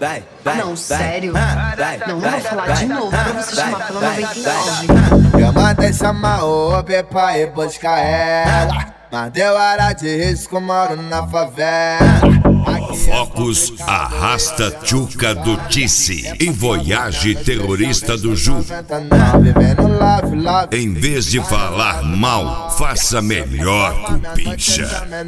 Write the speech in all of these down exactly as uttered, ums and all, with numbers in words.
vai, vai. Não, sério? Não, não vou falar de novo pra você chamar pela noventa e nove. Eu mandei chamar o Uber pra ir buscar ela, mas deu área de risco, moro na favela. Focus arrasta Tchuca do Tice em Voyage terrorista do Ju. Em vez de falar mal, faça melhor, cupincha.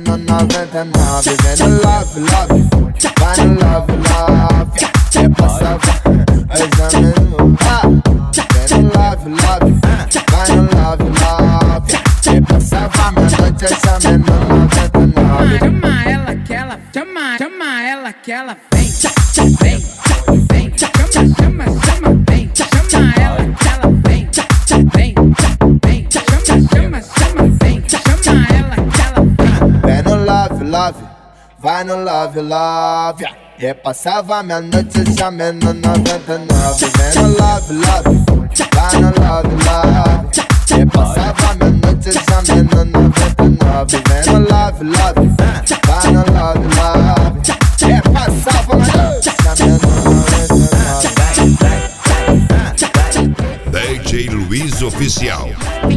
Chama ela que ela, chama, chama ela que ela vem, vem, vem, chama, chama, chama, vem, chama ela que ela vem, vem, vem, chama, chama, chama, vem, chama ela que ela vem. Vai no love, love, vai no love, love. Eu passava minha noite chamando noventa e nove. Vem no love, love, vai no love, love. Eu passava minha noite chamando noventa e nove. Vem no love, love, vai no love, love. Eu passava minha noite chamando noventa e nove. D J Luiz Oficial.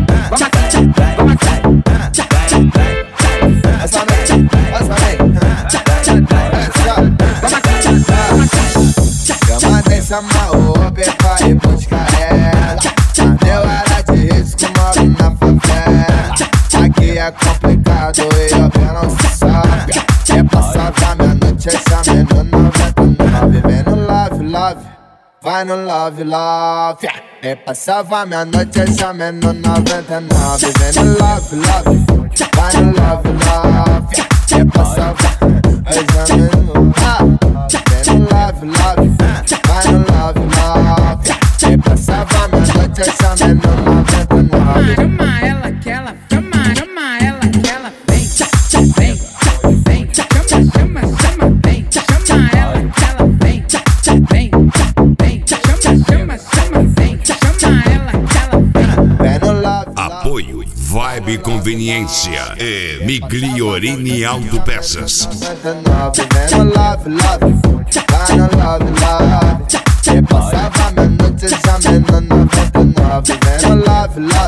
Eu mandei chamar o Uber pra ir buscar ela, mas deu área de risco, moro na favela. Aqui é complicado e o pé não se sabe. É passada minha noite chamando noventa e nove. Vem no love, love, vai no love, love. É passava minha noite chamando noventa e nove. Vem no love, love, vai no love, love. É passava chamando vem no love, love, vai no love, love. É passava minha noite chamando noventa e nove. Chama ela que ela, chama, chama ela que ela vem, vem, vem, chama, chama, chama, vem, chama ela que ela vem, vem, vem, chama, chama, chama, vem, chama ela que ela vem. Vem no love, Apoio Vibe Conveniência e Migliorini Autopeças. noventa e nove. Vem no love, love, vai no love, love. Eu passava minha noite chamando noventa e nove. Vem no love, love.